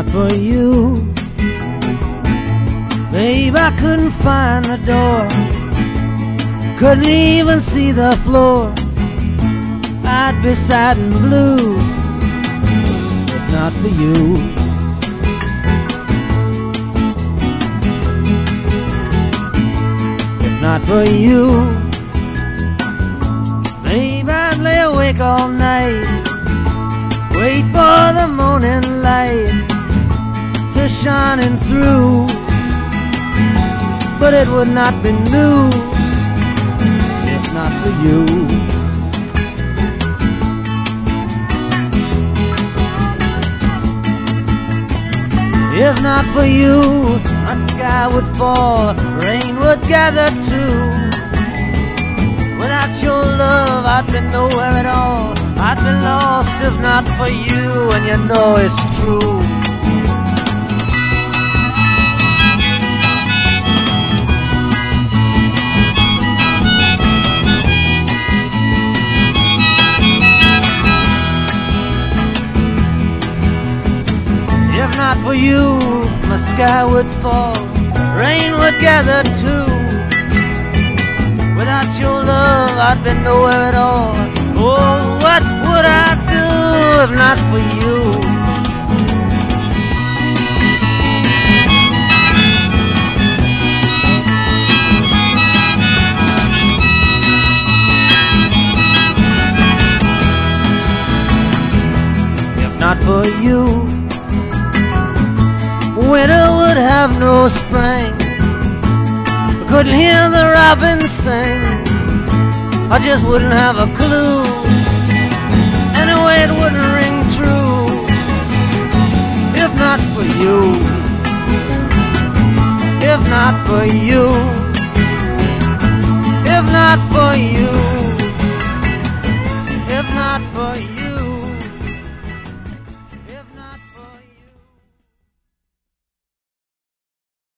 for you, babe, I couldn't find the door, couldn't even see the floor. I'd be sad and blue if not for you. If not for you, babe, I'd lay awake all night, wait for the morning light to shining through, but it would not be new if not for you. If not for you, my sky would fall, rain would gather too. Without your love, I'd be nowhere at all, I'd be lost if not for you, and you know it's true. If not for you, my sky would fall, rain would gather too. Without your love, I'd be nowhere at all. Oh, what would I do if not for you? If not for you, winter would have no spring, I couldn't hear the robins sing, I just wouldn't have a clue, anyway it wouldn't ring true. If not for you, if not for you, if not for you.